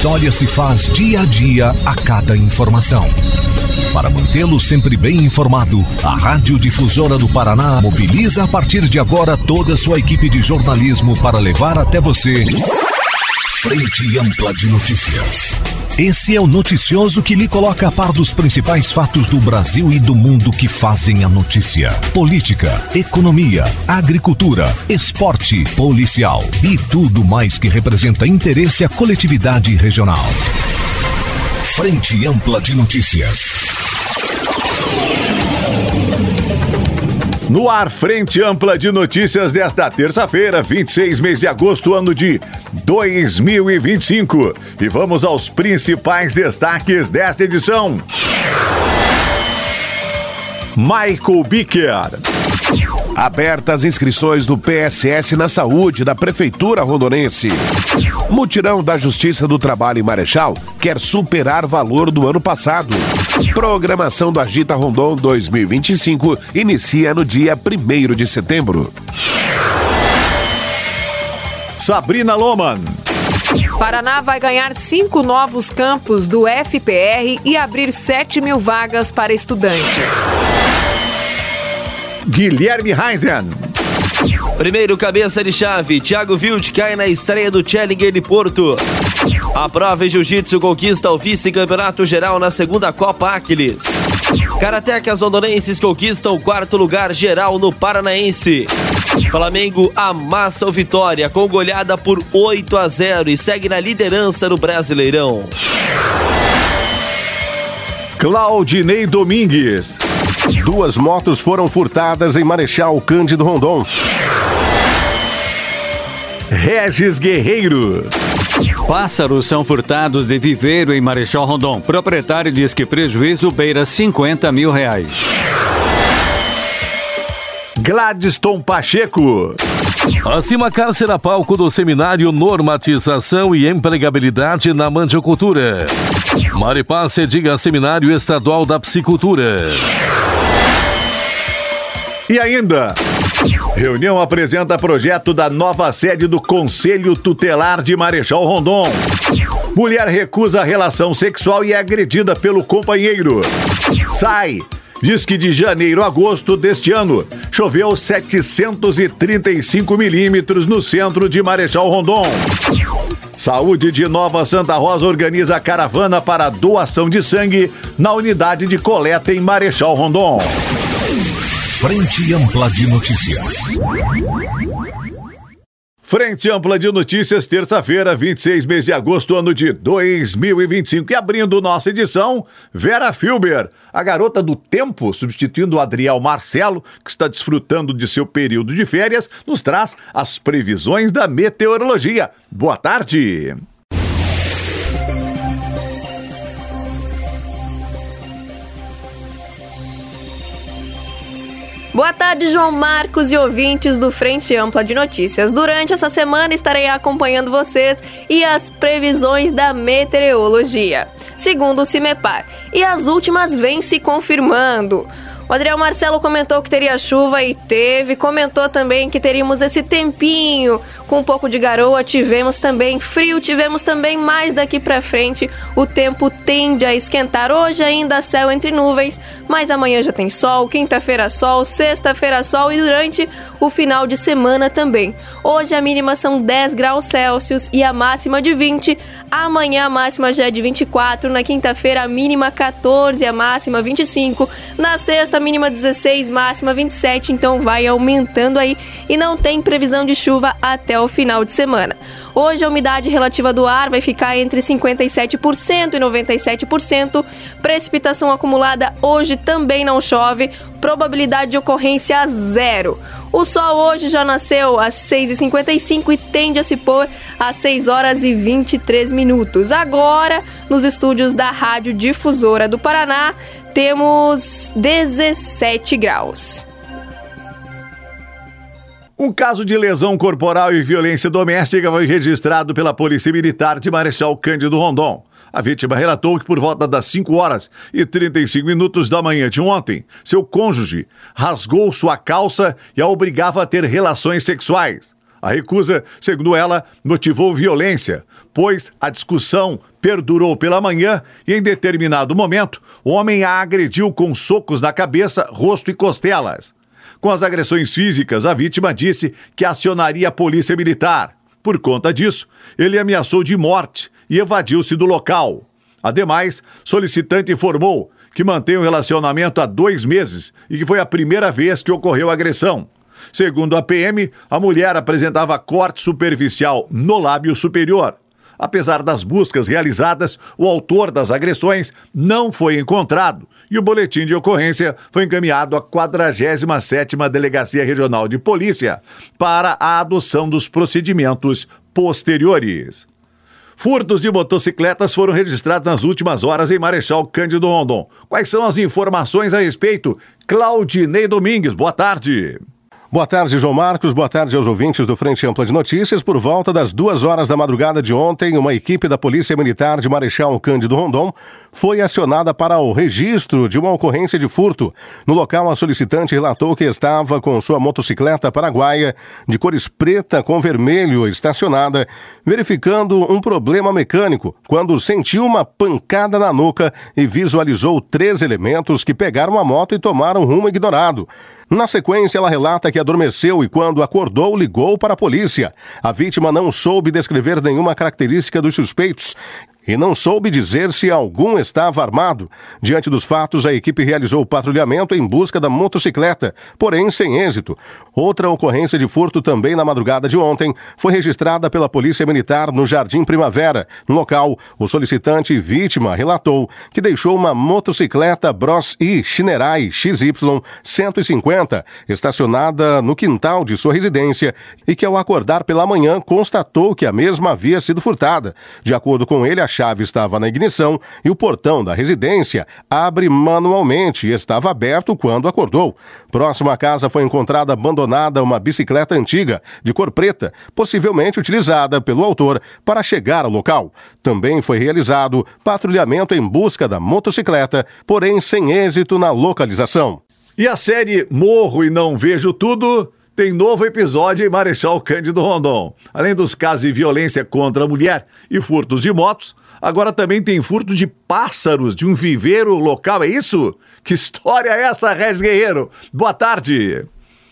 história se faz dia a dia a cada informação. Para mantê-lo sempre bem informado, a Rádio Difusora do Paraná mobiliza a partir de agora toda a sua equipe de jornalismo para levar até você Frente Ampla de Notícias. Esse é o noticioso que lhe coloca a par dos principais fatos do Brasil e do mundo que fazem a notícia. Política, economia, agricultura, esporte, policial e tudo mais que representa interesse à coletividade regional. Frente Ampla de Notícias. No ar, Frente Ampla de Notícias desta terça-feira, 26 mês de agosto, ano de 2025. E vamos aos principais destaques desta edição. Michael Bicker. Abertas inscrições do PSS na saúde da Prefeitura Rondonense. Mutirão da Justiça do Trabalho em Marechal quer superar valor do ano passado. Programação do Agita Rondon 2025 inicia no dia 1º de setembro. Sabrina Lohmann. Paraná vai ganhar 5 novos campos do FPR e abrir 7 mil vagas para estudantes. Guilherme Heisen. Primeiro cabeça de chave, Thiago Wild cai na estreia do Challenger de Porto. A prova em jiu-jitsu conquista o vice-campeonato geral na segunda Copa Aquiles. Karatecas rondonenses conquistam o 4º lugar geral no Paranaense. Flamengo amassa o Vitória com goleada por 8-0 e segue na liderança no Brasileirão. Claudinei Domingues. 2 motos foram furtadas em Marechal Cândido Rondon. Regis Guerreiro. Pássaros são furtados de viveiro em Marechal Rondon. Proprietário diz que prejuízo beira R$50 mil. Gladstone Pacheco. Acima Cárcere a palco do seminário Normatização e Empregabilidade na Mandiocultura. Maripá cediga Seminário Estadual da Psicultura. E ainda, reunião apresenta projeto da nova sede do Conselho Tutelar de Marechal Rondon. Mulher recusa a relação sexual e é agredida pelo companheiro. Diz que de janeiro a agosto deste ano, choveu 735 milímetros no centro de Marechal Rondon. Saúde de Nova Santa Rosa organiza caravana para doação de sangue na unidade de coleta em Marechal Rondon. Frente Ampla de Notícias. Frente Ampla de Notícias, terça-feira, 26 mês de agosto, ano de 2025. E abrindo nossa edição, Vera Filber, a garota do tempo, substituindo o Adriel Marcelo, que está desfrutando de seu período de férias, nos traz as previsões da meteorologia. Boa tarde! Boa tarde, João Marcos e ouvintes do Frente Ampla de Notícias. Durante essa semana estarei acompanhando vocês e as previsões da meteorologia, segundo o CIMEPAR. E as últimas vêm se confirmando. O Adriel Marcelo comentou que teria chuva e teve, comentou também que teríamos esse tempinho com um pouco de garoa, tivemos também frio, tivemos também mais daqui pra frente, o tempo tende a esquentar. Hoje ainda céu entre nuvens, mas amanhã já tem sol, quinta-feira sol, sexta-feira sol e durante o final de semana também. Hoje a mínima são 10 graus Celsius e a máxima de 20, amanhã a máxima já é de 24, na quinta-feira a mínima 14, a máxima 25, na sexta a mínima 16, máxima 27, então vai aumentando aí e não tem previsão de chuva até o final de semana. Hoje a umidade relativa do ar vai ficar entre 57% e 97%. Precipitação acumulada hoje também não chove. Probabilidade de ocorrência 0. O sol hoje já nasceu às 6h55 e tende a se pôr às 6h23. Agora, nos estúdios da Rádio Difusora do Paraná, temos 17 graus. Um caso de lesão corporal e violência doméstica foi registrado pela Polícia Militar de Marechal Cândido Rondon. A vítima relatou que por volta das 5h35 da manhã de ontem, seu cônjuge rasgou sua calça e a obrigava a ter relações sexuais. A recusa, segundo ela, motivou violência, pois a discussão perdurou pela manhã e, em determinado momento, o homem a agrediu com socos na cabeça, rosto e costelas. Com as agressões físicas, a vítima disse que acionaria a polícia militar. Por conta disso, ele ameaçou de morte e evadiu-se do local. Ademais, solicitante informou que mantém um relacionamento há 2 meses e que foi a primeira vez que ocorreu a agressão. Segundo a PM, a mulher apresentava corte superficial no lábio superior. Apesar das buscas realizadas, o autor das agressões não foi encontrado e o boletim de ocorrência foi encaminhado à 47ª Delegacia Regional de Polícia para a adoção dos procedimentos posteriores. Furtos de motocicletas foram registrados nas últimas horas em Marechal Cândido Rondon. Quais são as informações a respeito? Claudinei Domingues, boa tarde. Boa tarde, João Marcos. Boa tarde aos ouvintes do Frente Ampla de Notícias. Por volta das 2 horas da madrugada de ontem, uma equipe da Polícia Militar de Marechal Cândido Rondon foi acionada para o registro de uma ocorrência de furto. No local, a solicitante relatou que estava com sua motocicleta paraguaia de cores preta com vermelho estacionada, verificando um problema mecânico, quando sentiu uma pancada na nuca e visualizou 3 elementos que pegaram a moto e tomaram rumo ignorado. Na sequência, ela relata que adormeceu e, quando acordou, ligou para a polícia. A vítima não soube descrever nenhuma característica dos suspeitos e não soube dizer se algum estava armado. Diante dos fatos, a equipe realizou o patrulhamento em busca da motocicleta, porém sem êxito. Outra ocorrência de furto também na madrugada de ontem foi registrada pela Polícia Militar no Jardim Primavera. No local, o solicitante vítima relatou que deixou uma motocicleta Bros I Shinerai XY 150 estacionada no quintal de sua residência e que, ao acordar pela manhã, constatou que a mesma havia sido furtada. De acordo com ele, a chave estava na ignição e o portão da residência abre manualmente e estava aberto quando acordou. Próximo à casa foi encontrada abandonada uma bicicleta antiga, de cor preta, possivelmente utilizada pelo autor para chegar ao local. Também foi realizado patrulhamento em busca da motocicleta, porém sem êxito na localização. E a série Morro e Não Vejo Tudo tem novo episódio em Marechal Cândido Rondon. Além dos casos de violência contra a mulher e furtos de motos, agora também tem furto de pássaros de um viveiro local, é isso? Que história é essa, Regis Guerreiro? Boa tarde.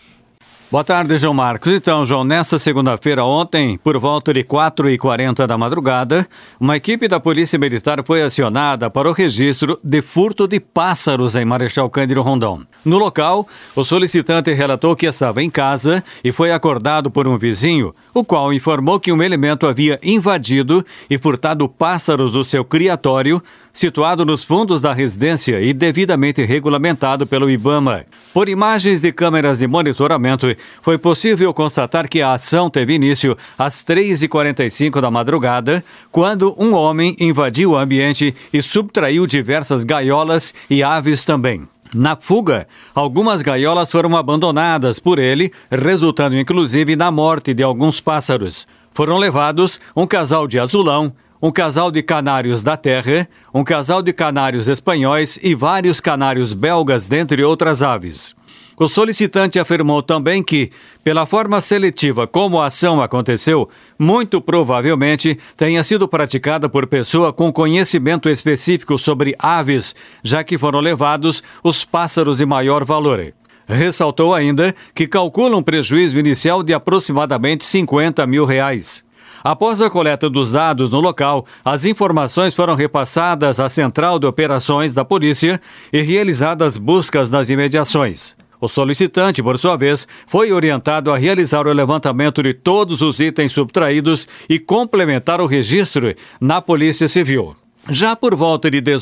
Boa tarde, João Marcos. Então, João, nessa segunda-feira ontem, por volta de 4h40 da madrugada, uma equipe da Polícia Militar foi acionada para o registro de furto de pássaros em Marechal Cândido Rondon. No local, o solicitante relatou que estava em casa e foi acordado por um vizinho, o qual informou que um elemento havia invadido e furtado pássaros do seu criatório, situado nos fundos da residência e devidamente regulamentado pelo IBAMA. Por imagens de câmeras de monitoramento, foi possível constatar que a ação teve início às 3h45 da madrugada, quando um homem invadiu o ambiente e subtraiu diversas gaiolas e aves também. Na fuga, algumas gaiolas foram abandonadas por ele, resultando inclusive na morte de alguns pássaros. Foram levados um casal de azulão, um casal de canários da terra, um casal de canários espanhóis e vários canários belgas, dentre outras aves. O solicitante afirmou também que, pela forma seletiva como a ação aconteceu, muito provavelmente tenha sido praticada por pessoa com conhecimento específico sobre aves, já que foram levados os pássaros de maior valor. Ressaltou ainda que calcula um prejuízo inicial de aproximadamente R$50 mil. Após a coleta dos dados no local, as informações foram repassadas à Central de Operações da Polícia e realizadas buscas nas imediações. O solicitante, por sua vez, foi orientado a realizar o levantamento de todos os itens subtraídos e complementar o registro na Polícia Civil. Já por volta de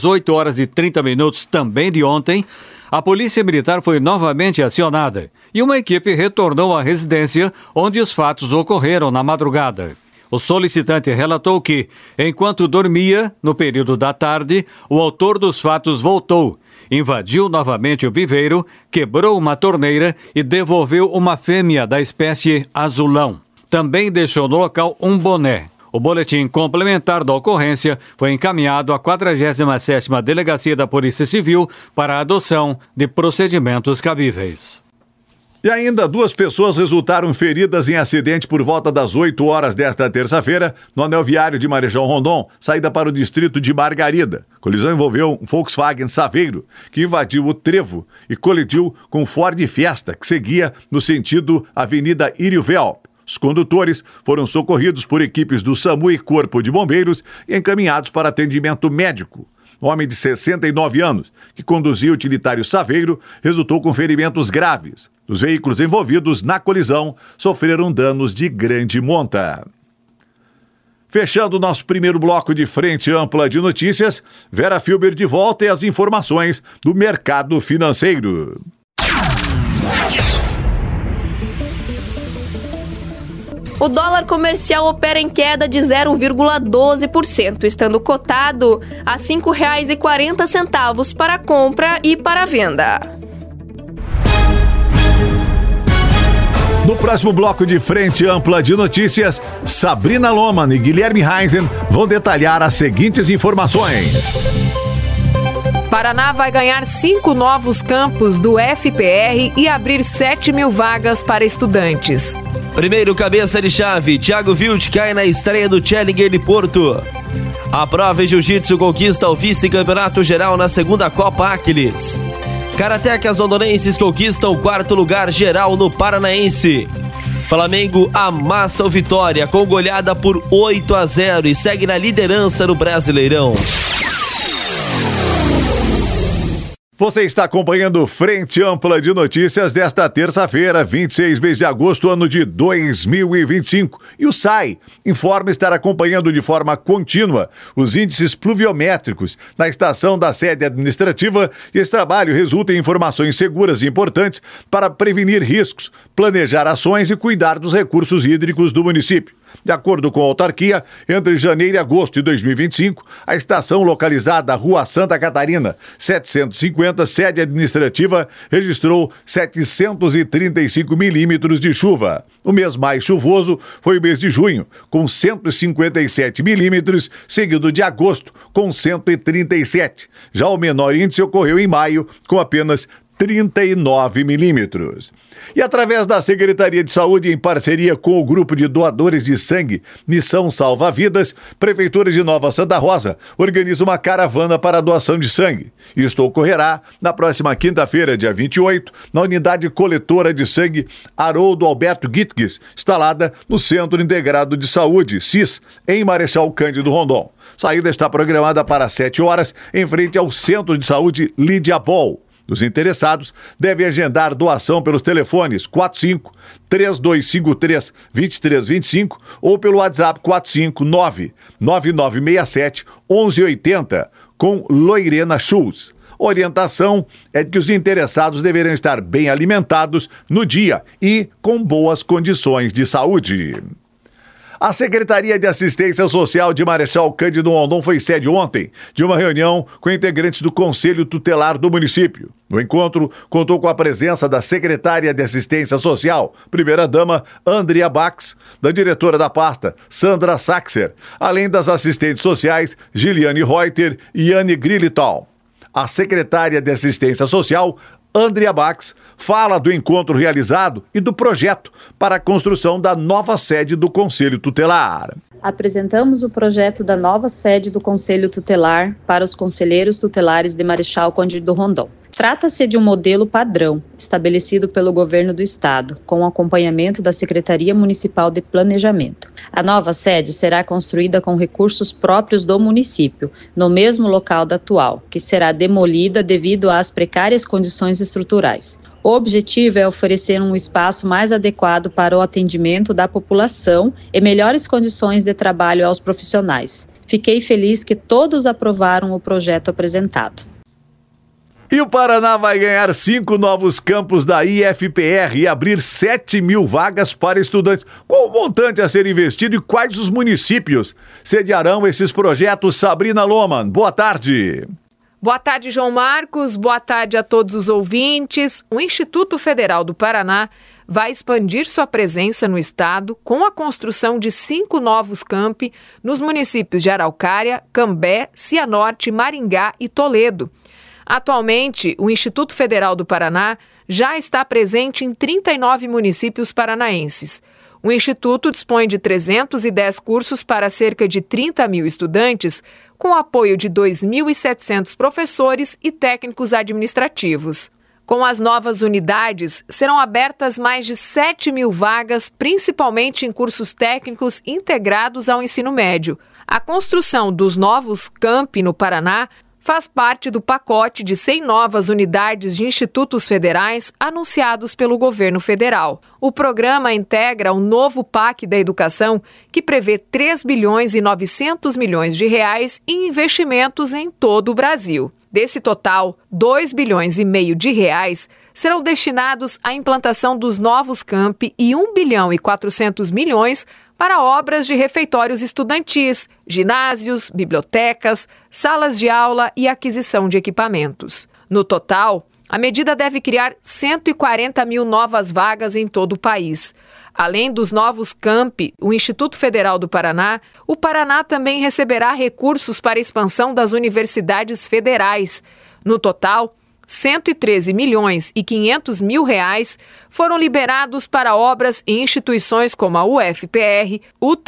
18h30 também de ontem, a Polícia Militar foi novamente acionada e uma equipe retornou à residência onde os fatos ocorreram na madrugada. O solicitante relatou que, enquanto dormia, no período da tarde, o autor dos fatos voltou, invadiu novamente o viveiro, quebrou uma torneira e devolveu uma fêmea da espécie azulão. Também deixou no local um boné. O boletim complementar da ocorrência foi encaminhado à 47ª Delegacia da Polícia Civil para a adoção de procedimentos cabíveis. E E ainda 2 pessoas resultaram feridas em acidente por volta das 8 horas desta terça-feira no anel viário de Marechal Rondon, saída para o distrito de Margarida. A colisão envolveu um Volkswagen Saveiro, que invadiu o trevo e colidiu com um Ford Fiesta, que seguia no sentido Avenida Irivel. Os condutores foram socorridos por equipes do SAMU e Corpo de Bombeiros e encaminhados para atendimento médico. Um homem de 69 anos, que conduzia o utilitário Saveiro, resultou com ferimentos graves. Os veículos envolvidos na colisão sofreram danos de grande monta. Fechando nosso primeiro bloco de Frente Ampla de Notícias, Vera Filber de volta e as informações do mercado financeiro. O dólar comercial opera em queda de 0,12%, estando cotado a R$ 5,40 para compra e para venda. No próximo bloco de Frente Ampla de Notícias, Sabrina Lohmann e Guilherme Heisen vão detalhar as seguintes informações. Paraná vai ganhar 5 novos campus do FPR e abrir 7.000 vagas para estudantes. Primeiro cabeça de chave, Thiago Wild cai na estreia do Challenger de Porto. A prova em jiu-jitsu conquista o vice-campeonato geral na segunda Copa Aquiles. Karatecas rondonenses conquistam o 4º lugar geral no Paranaense. Flamengo amassa o Vitória com goleada por 8-0 e segue na liderança no Brasileirão. Você está acompanhando Frente Ampla de Notícias desta terça-feira, 26 mês de agosto, ano de 2025. E o SAI informa estar acompanhando de forma contínua os índices pluviométricos na estação da sede administrativa e esse trabalho resulta em informações seguras e importantes para prevenir riscos, planejar ações e cuidar dos recursos hídricos do município. De acordo com a autarquia, entre janeiro e agosto de 2025, a estação localizada na Rua Santa Catarina, 750, sede administrativa, registrou 735 milímetros de chuva. O mês mais chuvoso foi o mês de junho, com 157 milímetros, seguido de agosto, com 137. Já o menor índice ocorreu em maio, com apenas 39 milímetros. E através da Secretaria de Saúde, em parceria com o grupo de doadores de sangue Missão Salva Vidas, Prefeitura de Nova Santa Rosa organiza uma caravana para a doação de sangue. Isto ocorrerá na próxima quinta-feira, dia 28, na unidade coletora de sangue Haroldo Alberto Gitges, instalada no Centro Integrado de Saúde, CIS, em Marechal Cândido Rondon. Saída está programada para 7 horas, em frente ao Centro de Saúde Lídia Bol. Os interessados devem agendar doação pelos telefones 45-3253-2325 ou pelo WhatsApp 459-9967-1180 com Loirena Schultz. Orientação é que os interessados deverão estar bem alimentados no dia e com boas condições de saúde. A Secretaria de Assistência Social de Marechal Cândido Rondon foi sede ontem de uma reunião com integrantes do Conselho Tutelar do município. O encontro contou com a presença da secretária de Assistência Social, primeira-dama Andrea Bax, da diretora da pasta, Sandra Saxer, além das assistentes sociais Giliane Reuter e Anne Grilital. A secretária de Assistência Social, Andrea Bax, fala do encontro realizado e do projeto para a construção da nova sede do Conselho Tutelar. Apresentamos o projeto da nova sede do Conselho Tutelar para os conselheiros tutelares de Marechal Cândido Rondon. Trata-se de um modelo padrão, estabelecido pelo Governo do Estado, com o acompanhamento da Secretaria Municipal de Planejamento. A nova sede será construída com recursos próprios do município, no mesmo local da atual, que será demolida devido às precárias condições estruturais. O objetivo é oferecer um espaço mais adequado para o atendimento da população e melhores condições de trabalho aos profissionais. Fiquei feliz que todos aprovaram o projeto apresentado. E o Paraná vai ganhar 5 novos campos da IFPR e abrir 7.000 vagas para estudantes. Qual o montante a ser investido e quais os municípios sediarão esses projetos? Sabrina Lohmann, boa tarde. Boa tarde, João Marcos. Boa tarde a todos os ouvintes. O Instituto Federal do Paraná vai expandir sua presença no estado com a construção de 5 novos campi nos municípios de Araucária, Cambé, Cianorte, Maringá e Toledo. Atualmente, o Instituto Federal do Paraná já está presente em 39 municípios paranaenses. O Instituto dispõe de 310 cursos para cerca de 30 mil estudantes, com apoio de 2.700 professores e técnicos administrativos. Com as novas unidades, serão abertas mais de 7 mil vagas, principalmente em cursos técnicos integrados ao ensino médio. A construção dos novos campi no Paraná faz parte do pacote de 100 novas unidades de institutos federais anunciados pelo governo federal. O programa integra o novo PAC da Educação, que prevê 3 bilhões e 900 milhões de reais em investimentos em todo o Brasil. Desse total, 2 bilhões e meio de reais serão destinados à implantação dos novos campi e 1 bilhão e 400 milhões para obras de refeitórios estudantis, ginásios, bibliotecas, salas de aula e aquisição de equipamentos. No total, a medida deve criar 140 mil novas vagas em todo o país. Além dos novos campi, o Instituto Federal do Paraná, o Paraná também receberá recursos para a expansão das universidades federais. No total, 113 milhões e 500 mil reais foram liberados para obras em instituições como a UFPR,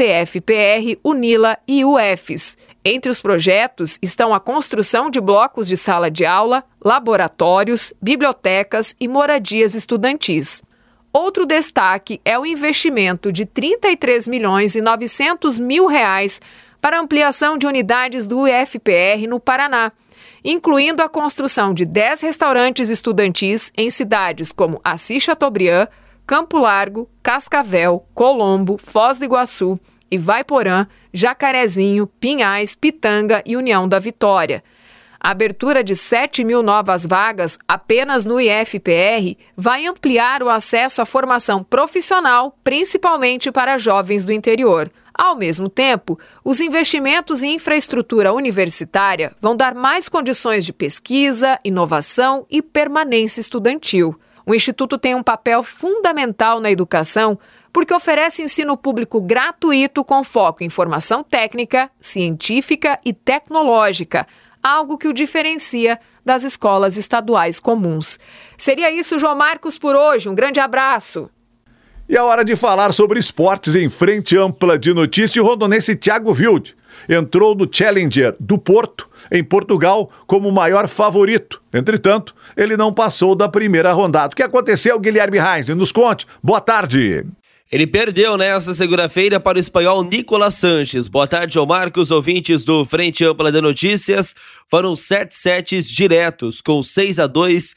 UTFPR, UNILA e UFES. Entre os projetos estão a construção de blocos de sala de aula, laboratórios, bibliotecas e moradias estudantis. Outro destaque é o investimento de 33 milhões e 900 mil reais para ampliação de unidades do UFPR no Paraná, incluindo a construção de 10 restaurantes estudantis em cidades como Assis Chateaubriand, Campo Largo, Cascavel, Colombo, Foz do Iguaçu, Ivaiporã, Jacarezinho, Pinhais, Pitanga e União da Vitória. A abertura de 7 mil novas vagas apenas no IFPR vai ampliar o acesso à formação profissional, principalmente para jovens do interior. Ao mesmo tempo, os investimentos em infraestrutura universitária vão dar mais condições de pesquisa, inovação e permanência estudantil. O Instituto tem um papel fundamental na educação porque oferece ensino público gratuito com foco em formação técnica, científica e tecnológica, algo que o diferencia das escolas estaduais comuns. Seria isso, João Marcos, por hoje. Um grande abraço. E é hora de falar sobre esportes em Frente Ampla de Notícia. O rondonense Thiago Wild entrou no Challenger do Porto, em Portugal, como o maior favorito. Entretanto, ele não passou da primeira rodada. O que aconteceu, Guilherme Reis? Nos conte. Boa tarde. Ele perdeu nesta segunda-feira para o espanhol Nicolas Sanches. Boa tarde, João Marcos, ouvintes do Frente Ampla de Notícias. Foram 7 sets diretos, com 6-2,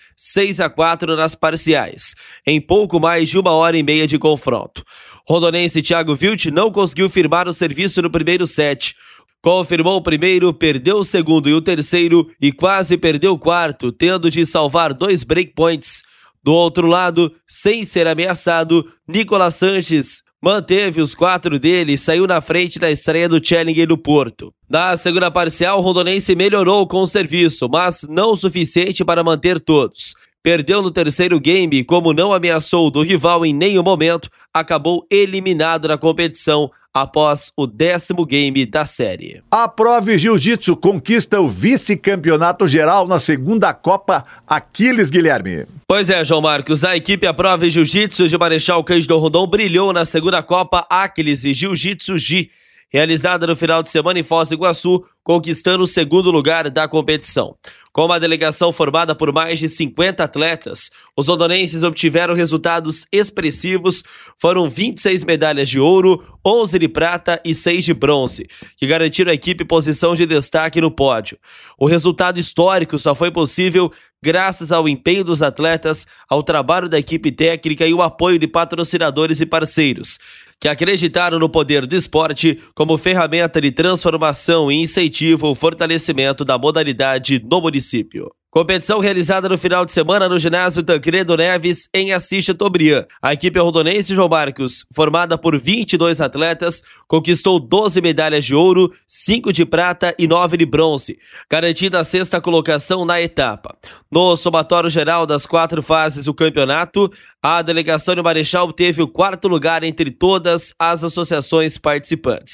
6-4 nas parciais, em pouco mais de 1h30 de confronto. Rondonense Thiago Wild não conseguiu firmar o serviço no primeiro set. Confirmou o primeiro, perdeu o segundo e o terceiro e quase perdeu o quarto, tendo de salvar 2 breakpoints. Do outro lado, sem ser ameaçado, Nicolas Sanches manteve os 4 dele e saiu na frente da estreia do Challenger do Porto. Na segunda parcial, o rondonense melhorou com o serviço, mas não o suficiente para manter todos. Perdeu no terceiro game e, como não ameaçou do rival em nenhum momento, acabou eliminado na competição após o 10º game da série. A Prove Jiu-Jitsu conquista o vice-campeonato geral na segunda Copa Aquiles, Guilherme. Pois é, João Marcos, a equipe A Prove Jiu-Jitsu de Marechal Cândido Rondon brilhou na segunda Copa Aquiles e Jiu-Jitsu Gi, realizada no final de semana em Foz do Iguaçu, conquistando o segundo lugar da competição. Com uma delegação formada por mais de 50 atletas, os rondonenses obtiveram resultados expressivos. Foram 26 medalhas de ouro, 11 de prata e 6 de bronze, que garantiram à equipe posição de destaque no pódio. O resultado histórico só foi possível graças ao empenho dos atletas, ao trabalho da equipe técnica e o apoio de patrocinadores e parceiros, que acreditaram no poder do esporte como ferramenta de transformação e incentivo ao fortalecimento da modalidade no município. Competição realizada no final de semana no ginásio Tancredo Neves, em Assis Chateaubriand. A equipe rondonense, João Marcos, formada por 22 atletas, conquistou 12 medalhas de ouro, 5 de prata e 9 de bronze, garantindo a 6ª colocação na etapa. No somatório geral das 4 fases do campeonato, a delegação de Marechal teve o 4º lugar entre todas as associações participantes.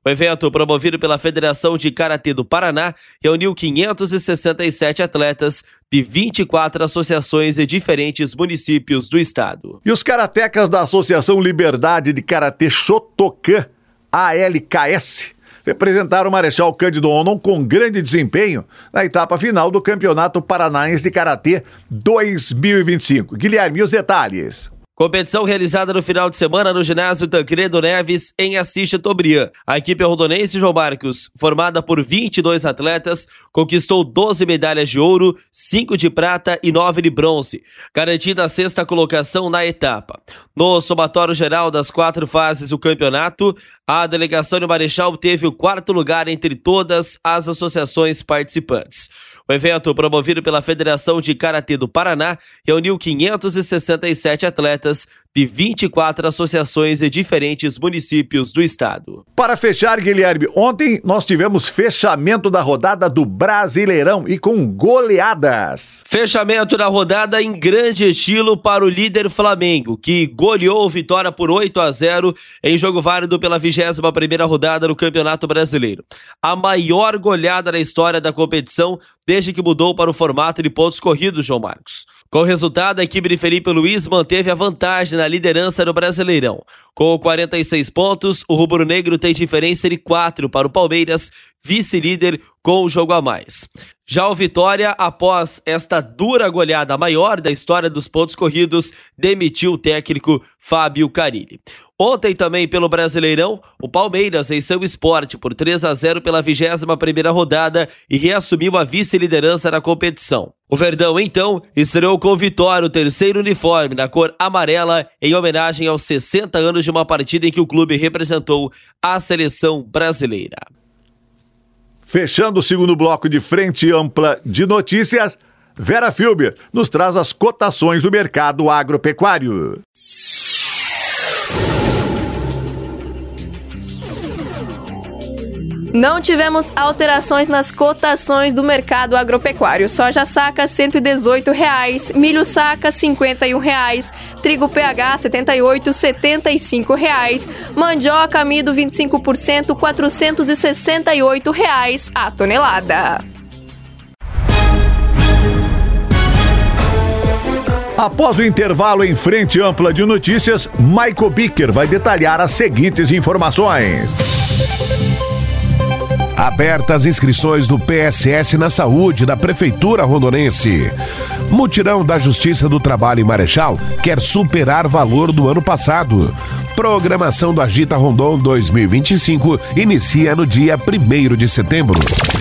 O evento, promovido pela Federação de Karatê do Paraná, reuniu 567 atletas de 24 associações de diferentes municípios do estado. E os karatecas da Associação Liberdade de Karatê Shotokan, ALKS, representaram o Marechal Cândido Rondon com grande desempenho na etapa final do Campeonato Paranaense de Karatê 2025. Guilherme, os detalhes. Competição realizada no final de semana no ginásio Tancredo Neves, em Assis Chateaubriand. A equipe rondonense João Marcos, formada por 22 atletas, conquistou 12 medalhas de ouro, 5 de prata e 9 de bronze, garantindo a 6ª colocação na etapa. No somatório geral das 4 fases do campeonato, a delegação de Marechal teve o 4º lugar entre todas as associações participantes. O evento, promovido pela Federação de Karatê do Paraná, reuniu 567 atletas de 24 associações de diferentes municípios do estado. Para fechar, Guilherme, ontem nós tivemos fechamento da rodada do Brasileirão e com goleadas. Fechamento da rodada em grande estilo para o líder Flamengo, que goleou Vitória por 8-0 em jogo válido pela 21ª rodada do Campeonato Brasileiro. A maior goleada na história da competição desde que mudou para o formato de pontos corridos, João Marcos. Com o resultado, a equipe de Felipe Luiz manteve a vantagem na liderança do Brasileirão. Com 46 pontos, o rubro-negro tem diferença de 4 para o Palmeiras, vice-líder com o jogo a mais. Já o Vitória, após esta dura goleada maior da história dos pontos corridos, demitiu o técnico Fábio Carilli. Ontem também pelo Brasileirão, o Palmeiras venceu o Sport por 3-0 pela 21ª rodada e reassumiu a vice-liderança na competição. O Verdão, então, estreou com vitória o 3º uniforme na cor amarela em homenagem aos 60 anos de uma partida em que o clube representou a seleção brasileira. Fechando o segundo bloco de Frente Ampla de Notícias, Vera Filber nos traz as cotações do mercado agropecuário. Não tivemos alterações nas cotações do mercado agropecuário. Soja saca R$ 118,00, milho saca R$ 51,00, trigo PH R$ 78,75, mandioca amido 25% R$ 468,00 a tonelada. Após o intervalo em Frente Ampla de Notícias, Michael Bicker vai detalhar as seguintes informações. Abertas inscrições do PSS na saúde da Prefeitura Rondonense. Mutirão da Justiça do Trabalho em Marechal quer superar valor do ano passado. Programação do Agita Rondon 2025 inicia no dia 1º de setembro.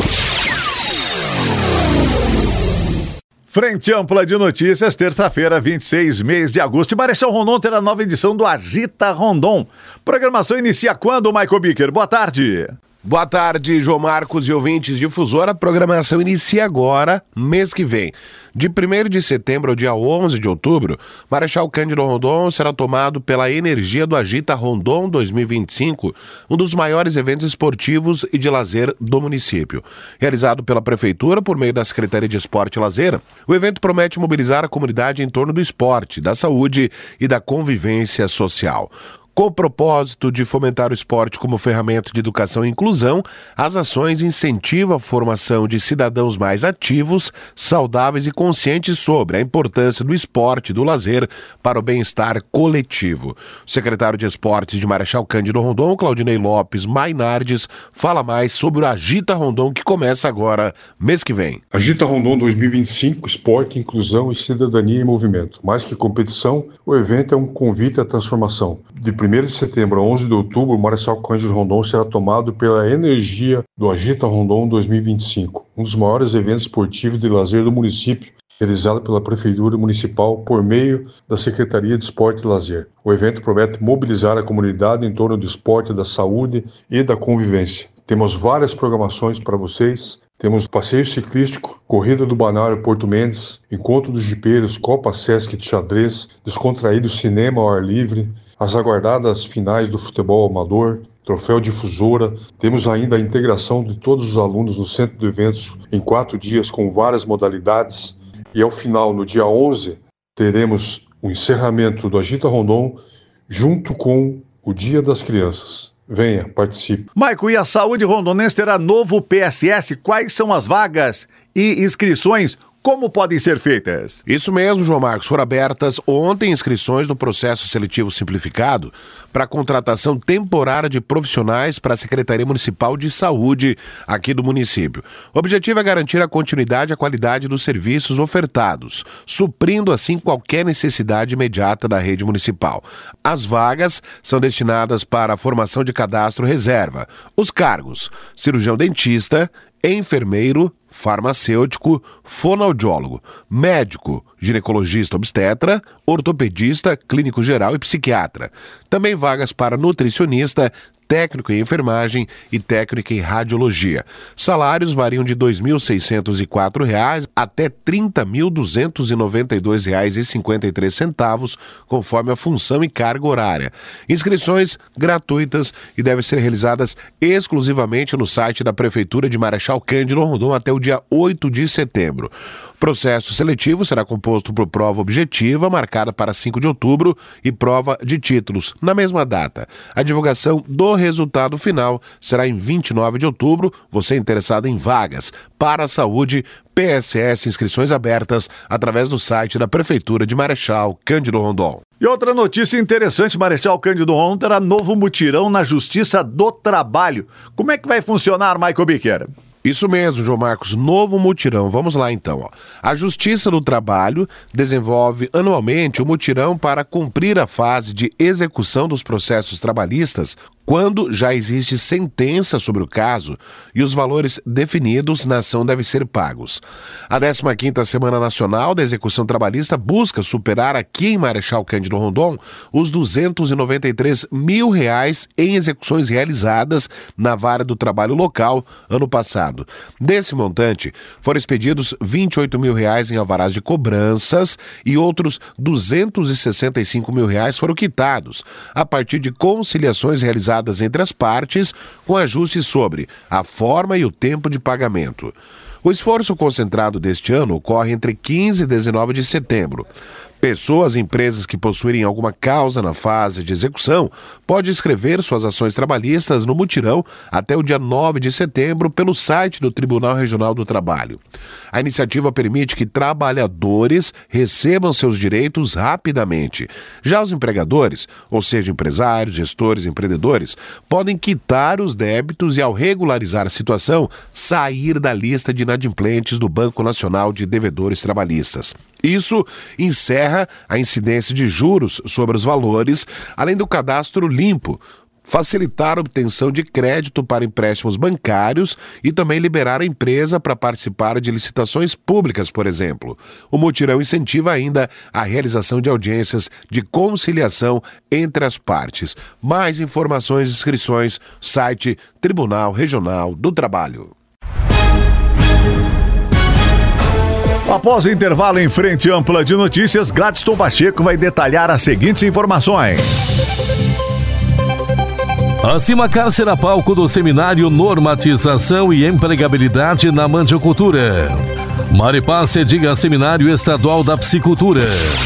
Frente Ampla de Notícias, terça-feira, 26 mês de agosto. E Marechal Rondon terá nova edição do Agita Rondon. Programação inicia quando, Michael Bicker? Boa tarde. Boa tarde, João Marcos e ouvintes Difusora. A programação inicia agora, mês que vem. De 1º de setembro ao dia 11 de outubro, Marechal Cândido Rondon será tomado pela energia do Agita Rondon 2025, um dos maiores eventos esportivos e de lazer do município. Realizado pela Prefeitura por meio da Secretaria de Esporte e Lazer, o evento promete mobilizar a comunidade em torno do esporte, da saúde e da convivência social. Com o propósito de fomentar o esporte como ferramenta de educação e inclusão, as ações incentivam a formação de cidadãos mais ativos, saudáveis e conscientes sobre a importância do esporte e do lazer para o bem-estar coletivo. O secretário de Esportes de Marechal Cândido Rondon, Claudinei Lopes Mainardes, fala mais sobre o Agita Rondon, que começa agora, mês que vem. Agita Rondon 2025, esporte, inclusão e cidadania em movimento. Mais que competição, o evento é um convite à transformação. De 1º de setembro a 11 de outubro, o Marechal Cândido Rondon será tomado pela energia do Agita Rondon 2025, um dos maiores eventos esportivos de lazer do município, realizado pela Prefeitura Municipal por meio da Secretaria de Esporte e Lazer. O evento promete mobilizar a comunidade em torno do esporte, da saúde e da convivência. Temos várias programações para vocês. Temos passeio ciclístico, corrida do Balneário Porto Mendes, encontro dos jipeiros, Copa Sesc de xadrez, descontraído cinema ao ar livre, as aguardadas finais do futebol amador, troféu difusora. Temos ainda a integração de todos os alunos no centro de eventos em 4 dias com várias modalidades. E ao final, no dia 11, teremos o encerramento do Agita Rondon junto com o Dia das Crianças. Venha, participe. Maico, e a saúde rondonense terá novo PSS? Quais são as vagas e inscrições? Como podem ser feitas? Isso mesmo, João Marcos. Foram abertas ontem inscrições do processo seletivo simplificado para a contratação temporária de profissionais para a Secretaria Municipal de Saúde aqui do município. O objetivo é garantir a continuidade e a qualidade dos serviços ofertados, suprindo assim qualquer necessidade imediata da rede municipal. As vagas são destinadas para a formação de cadastro reserva. Os cargos: cirurgião dentista, enfermeiro, farmacêutico, fonoaudiólogo, médico, ginecologista obstetra, ortopedista, clínico geral e psiquiatra. Também vagas para nutricionista, técnico em enfermagem e técnico em radiologia. Salários variam de R$ 2.604 até R$ 30.292,53, conforme a função e carga horária. Inscrições gratuitas e devem ser realizadas exclusivamente no site da Prefeitura de Marechal Cândido Rondon até o dia 8 de setembro. O processo seletivo será composto por prova objetiva, marcada para 5 de outubro, e prova de títulos, na mesma data. A divulgação do resultado final será em 29 de outubro. Você interessado em vagas para a saúde, PSS, inscrições abertas através do site da Prefeitura de Marechal Cândido Rondon. E outra notícia interessante: Marechal Cândido Rondon terá novo mutirão na Justiça do Trabalho. Como é que vai funcionar, Michael Biqueira? Isso mesmo, João Marcos, novo mutirão. Vamos lá então. A Justiça do Trabalho desenvolve anualmente o mutirão para cumprir a fase de execução dos processos trabalhistas quando já existe sentença sobre o caso e os valores definidos na ação devem ser pagos. A 15ª Semana Nacional da Execução Trabalhista busca superar aqui em Marechal Cândido Rondon os R$ 293 mil em execuções realizadas na vara do trabalho local ano passado. Desse montante, foram expedidos R$ 28 mil em alvarás de cobranças e outros R$ 265 mil foram quitados, a partir de conciliações realizadas entre as partes, com ajustes sobre a forma e o tempo de pagamento. O esforço concentrado deste ano ocorre entre 15 e 19 de setembro. Pessoas e empresas que possuírem alguma causa na fase de execução podem inscrever suas ações trabalhistas no mutirão até o dia 9 de setembro pelo site do Tribunal Regional do Trabalho. A iniciativa permite que trabalhadores recebam seus direitos rapidamente. Já os empregadores, ou seja, empresários, gestores, empreendedores, podem quitar os débitos e, ao regularizar a situação, sair da lista de inadimplentes do Banco Nacional de Devedores Trabalhistas. Isso encerra a incidência de juros sobre os valores, além do cadastro limpo, facilitar a obtenção de crédito para empréstimos bancários e também liberar a empresa para participar de licitações públicas, por exemplo. O mutirão incentiva ainda a realização de audiências de conciliação entre as partes. Mais informações e inscrições, site Tribunal Regional do Trabalho. Após o intervalo em Frente Ampla de Notícias, Gladstone Pacheco vai detalhar as seguintes informações. Acima cárcere a palco do seminário Normatização e Empregabilidade na Mandiocultura. Maripá cediga Seminário Estadual da Psicultura.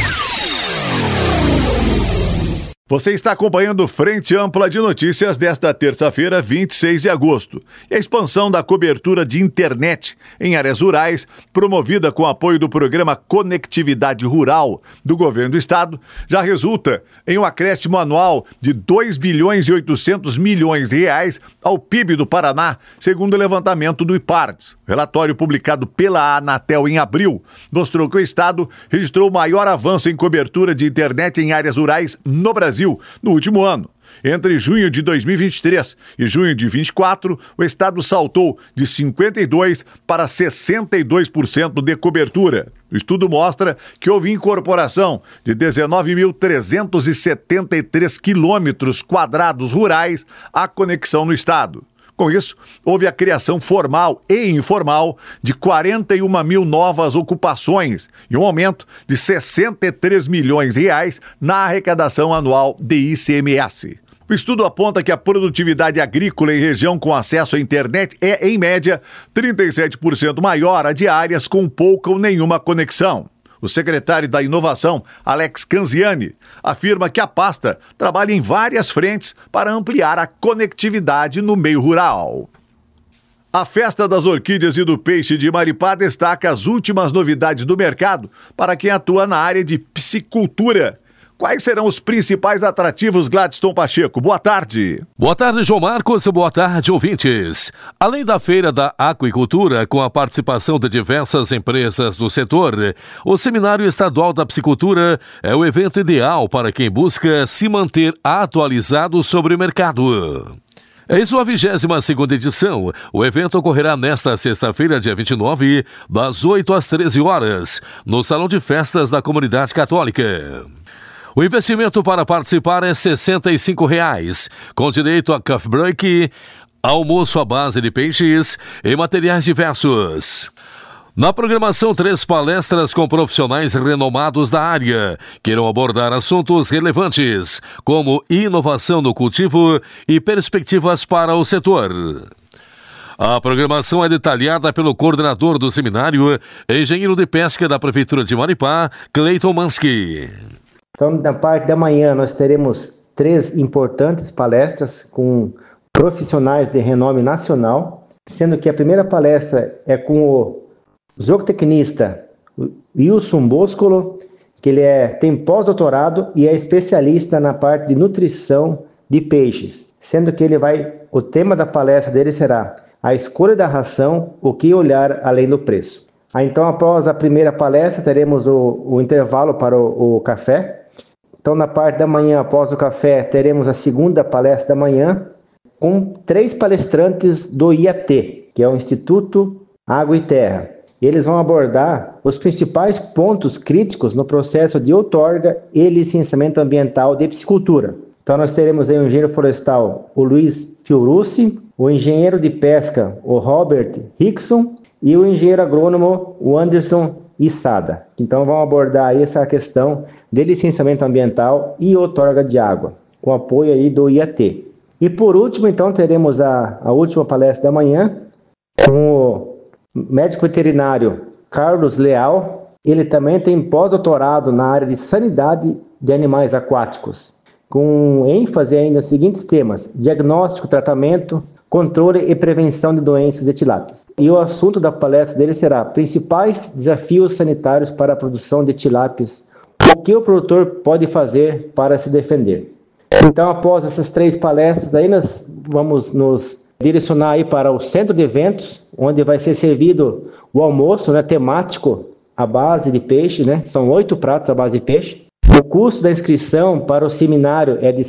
Você está acompanhando Frente Ampla de Notícias desta terça-feira, 26 de agosto. E a expansão da cobertura de internet em áreas rurais, promovida com apoio do programa Conectividade Rural do Governo do Estado, já resulta em um acréscimo anual de R$ 2,8 bilhões ao PIB do Paraná, segundo o levantamento do IPARDS. O relatório publicado pela Anatel em abril mostrou que o Estado registrou o maior avanço em cobertura de internet em áreas rurais no Brasil no último ano. Entre junho de 2023 e junho de 2024, o Estado saltou de 52% para 62% de cobertura. O estudo mostra que houve incorporação de 19.373 quilômetros quadrados rurais à conexão no Estado. Com isso, houve a criação formal e informal de 41 mil novas ocupações e um aumento de R$ 63 milhões na arrecadação anual de ICMS. O estudo aponta que a produtividade agrícola em região com acesso à internet é, em média, 37% maior a de áreas com pouca ou nenhuma conexão. O secretário da Inovação, Alex Canziani, afirma que a pasta trabalha em várias frentes para ampliar a conectividade no meio rural. A Festa das Orquídeas e do Peixe de Maripá destaca as últimas novidades do mercado para quem atua na área de piscicultura. Quais serão os principais atrativos, Gladstone Pacheco? Boa tarde. Boa tarde, João Marcos. Boa tarde, ouvintes. Além da Feira da Aquicultura, com a participação de diversas empresas do setor, o Seminário Estadual da Piscicultura é o evento ideal para quem busca se manter atualizado sobre o mercado. Em sua 22ª edição, o evento ocorrerá nesta sexta-feira, dia 29, das 8 às 13 horas, no Salão de Festas da Comunidade Católica. O investimento para participar é R$ 65,00, com direito a coffee break, almoço à base de peixes e materiais diversos. Na programação, 3 palestras com profissionais renomados da área, que irão abordar assuntos relevantes, como inovação no cultivo e perspectivas para o setor. A programação é detalhada pelo coordenador do seminário, engenheiro de pesca da Prefeitura de Maripá, Cleiton Mansky. Então, na parte da manhã, nós teremos 3 importantes palestras com profissionais de renome nacional, sendo que a primeira palestra é com o zootecnista Wilson Boscolo, que ele tem pós-doutorado e é especialista na parte de nutrição de peixes, sendo que o tema da palestra dele será a escolha da ração, o que olhar além do preço. Então, após a primeira palestra, teremos o intervalo para o café. Então, na parte da manhã, após o café, teremos a segunda palestra da manhã com 3 palestrantes do IAT, que é o Instituto Água e Terra. Eles vão abordar os principais pontos críticos no processo de outorga e licenciamento ambiental de piscicultura. Então, nós teremos aí o engenheiro florestal, o Luiz Fiorucci, o engenheiro de pesca, o Robert Rickson, e o engenheiro agrônomo, o Anderson Issada. Então, vão abordar aí essa questão de licenciamento ambiental e outorga de água, com apoio aí do IAT. E por último, então, teremos a última palestra da manhã com o médico veterinário Carlos Leal. Ele também tem pós-doutorado na área de sanidade de animais aquáticos, com ênfase aí nos seguintes temas: diagnóstico, tratamento, controle e prevenção de doenças de tilápias. E o assunto da palestra dele será principais desafios sanitários para a produção de tilápias. O que o produtor pode fazer para se defender? Então, após essas 3 palestras, aí nós vamos nos direcionar aí para o centro de eventos, onde vai ser servido o almoço, temático à base de peixe, São 8 pratos à base de peixe. O custo da inscrição para o seminário é de R$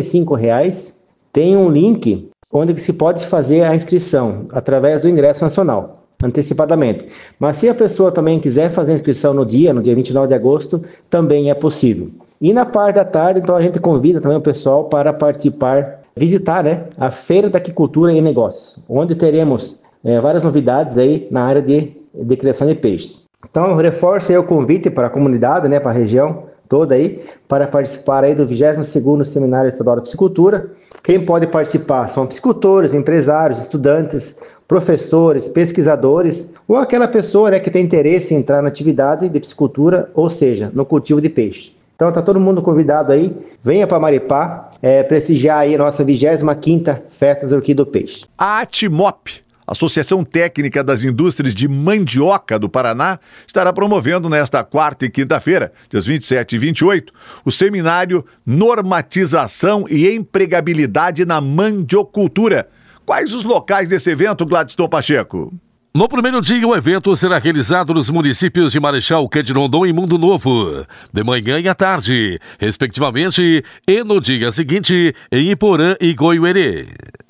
65,00. Tem um link onde se pode fazer a inscrição através do ingresso nacional, antecipadamente. Mas se a pessoa também quiser fazer a inscrição no dia 29 de agosto, também é possível. E na parte da tarde, então, a gente convida também o pessoal para participar, visitar a Feira da Aquicultura e Negócios, onde teremos várias novidades aí na área de criação de peixes. Então, reforço aí o convite para a comunidade, para a região toda aí, para participar aí do 22º Seminário Estadual de Piscicultura. Quem pode participar são piscicultores, empresários, estudantes, professores, pesquisadores, ou aquela pessoa que tem interesse em entrar na atividade de piscicultura, ou seja, no cultivo de peixe. Então está todo mundo convidado aí, venha para Maripá, prestigiar aí a nossa 25ª Festa das Orquídeas do Peixe. A Atimop, Associação Técnica das Indústrias de Mandioca do Paraná, estará promovendo nesta quarta e quinta-feira, dias 27 e 28, o seminário Normatização e Empregabilidade na Mandiocultura. Quais os locais desse evento, Gladstone Pacheco? No primeiro dia, o evento será realizado nos municípios de Marechal Cândido Rondon e Mundo Novo, de manhã e à tarde, respectivamente, e no dia seguinte, em Iporã e Goiuerê.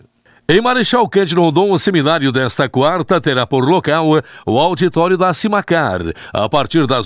Em Marechal Cândido Rondon, o seminário desta quarta terá por local o auditório da Cimacar, a partir das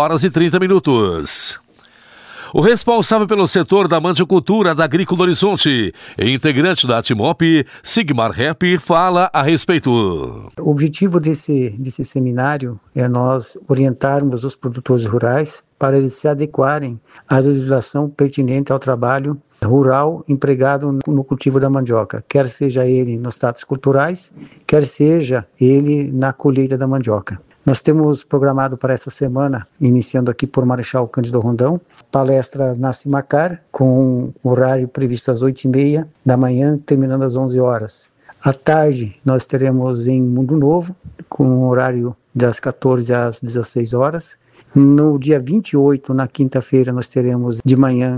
8h30. O responsável pelo setor da mandiocultura da Agrícola Horizonte, integrante da Atimop, Sigmar Rep, fala a respeito. O objetivo desse seminário é nós orientarmos os produtores rurais para eles se adequarem à legislação pertinente ao trabalho rural empregado no cultivo da mandioca, quer seja ele nos tratos culturais, quer seja ele na colheita da mandioca. Nós temos programado para essa semana, iniciando aqui por Marechal Cândido Rondão, palestra na Cimacar, com horário previsto às 8h30 da manhã, terminando às 11 horas. À tarde, nós teremos em Mundo Novo, com horário das 14 às 16 horas. No dia 28, na quinta-feira, nós teremos de manhã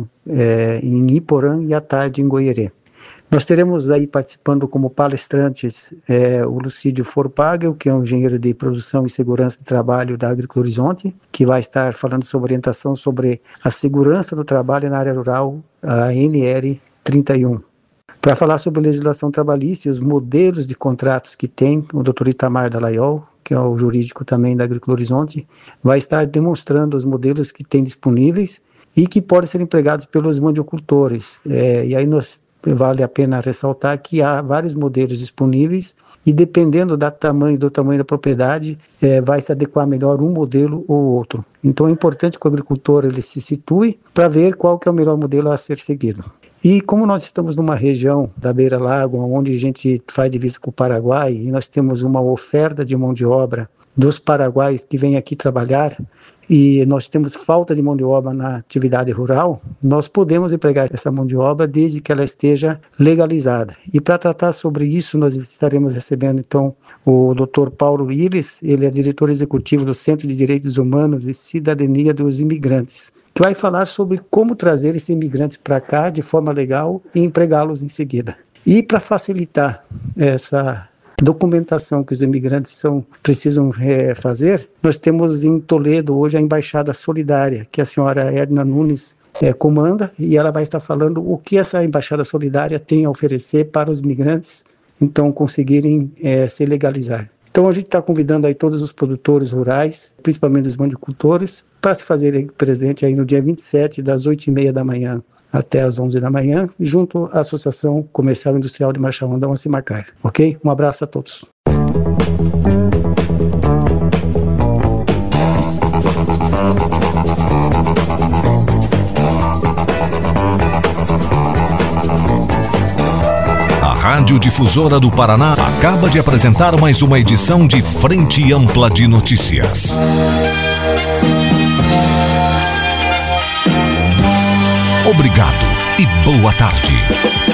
em Iporã e à tarde em Goierê. Nós teremos aí participando como palestrantes o Lucídio Forpagel, que é um engenheiro de produção e segurança de trabalho da Agricultura Horizonte, que vai estar falando sobre orientação sobre a segurança do trabalho na área rural, a NR 31. Para falar sobre legislação trabalhista e os modelos de contratos que tem, o Dr. Itamar Dalaiol, que é o jurídico também da Agricultura Horizonte, vai estar demonstrando os modelos que tem disponíveis e que podem ser empregados pelos mandicultores. E aí vale a pena ressaltar que há vários modelos disponíveis e dependendo do tamanho da propriedade, vai se adequar melhor um modelo ou outro. Então é importante que o agricultor ele se situe para ver qual que é o melhor modelo a ser seguido. E como nós estamos numa região da beira-lago, onde a gente faz divisa com o Paraguai, e nós temos uma oferta de mão de obra dos paraguaios que vêm aqui trabalhar, e nós temos falta de mão de obra na atividade rural, nós podemos empregar essa mão de obra desde que ela esteja legalizada. E para tratar sobre isso, nós estaremos recebendo então o Dr. Paulo Willis, ele é diretor executivo do Centro de Direitos Humanos e Cidadania dos Imigrantes, que vai falar sobre como trazer esses imigrantes para cá de forma legal e empregá-los em seguida. E para facilitar essa documentação que os imigrantes precisam fazer, nós temos em Toledo hoje a Embaixada Solidária, que a senhora Edna Nunes comanda, e ela vai estar falando o que essa Embaixada Solidária tem a oferecer para os migrantes, então conseguirem se legalizar. Então a gente está convidando aí todos os produtores rurais, principalmente os mandicultores, para se fazerem presente aí no dia 27, das 8h30 da manhã até as 11 da manhã, junto à Associação Comercial e Industrial de Marechal Rondão, a Cimacar. Ok? Um abraço a todos. A Rádio Difusora do Paraná acaba de apresentar mais uma edição de Frente Ampla de Notícias. Obrigado e boa tarde.